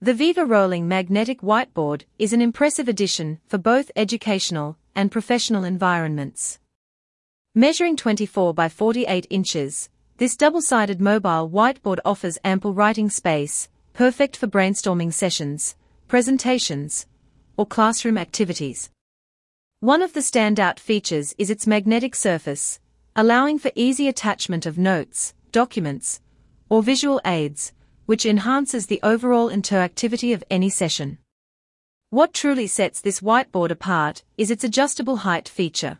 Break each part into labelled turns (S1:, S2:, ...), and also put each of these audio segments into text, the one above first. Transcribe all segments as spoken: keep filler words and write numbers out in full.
S1: The Viva Rolling Magnetic Whiteboard is an impressive addition for both educational and professional environments. Measuring twenty-four by forty-eight inches, this double-sided mobile whiteboard offers ample writing space, perfect for brainstorming sessions, presentations, or classroom activities. One of the standout features is its magnetic surface, allowing for easy attachment of notes, documents, or visual aids, which enhances the overall interactivity of any session. What truly sets this whiteboard apart is its adjustable height feature.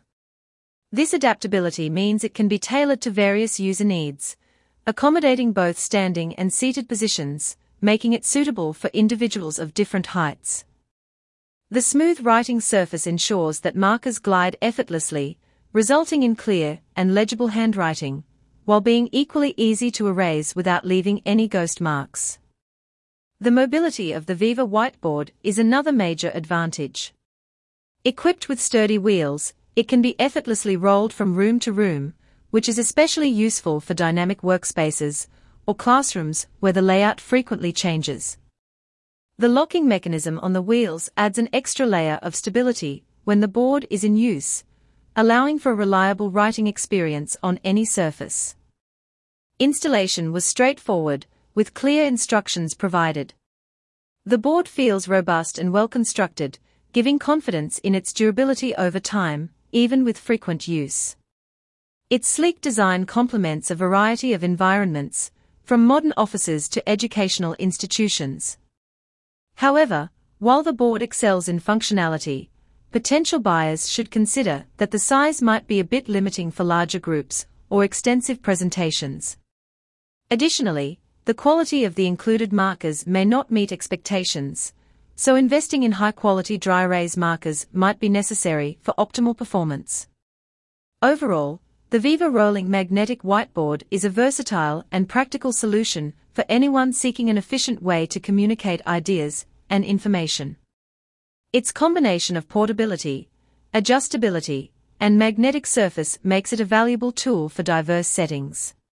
S1: This adaptability means it can be tailored to various user needs, accommodating both standing and seated positions, making it suitable for individuals of different heights. The smooth writing surface ensures that markers glide effortlessly, resulting in clear and legible handwriting, while being equally easy to erase without leaving any ghost marks. The mobility of the Viva Whiteboard is another major advantage. Equipped with sturdy wheels, it can be effortlessly rolled from room to room, which is especially useful for dynamic workspaces or classrooms where the layout frequently changes. The locking mechanism on the wheels adds an extra layer of stability when the board is in use, allowing for a reliable writing experience on any surface. Installation was straightforward, with clear instructions provided. The board feels robust and well constructed, giving confidence in its durability over time, even with frequent use. Its sleek design complements a variety of environments, from modern offices to educational institutions. However, while the board excels in functionality, potential buyers should consider that the size might be a bit limiting for larger groups or extensive presentations. Additionally, the quality of the included markers may not meet expectations, so investing in high-quality dry erase markers might be necessary for optimal performance. Overall, the Viva Rolling Magnetic Whiteboard is a versatile and practical solution for anyone seeking an efficient way to communicate ideas and information. Its combination of portability, adjustability, and magnetic surface makes it a valuable tool for diverse settings.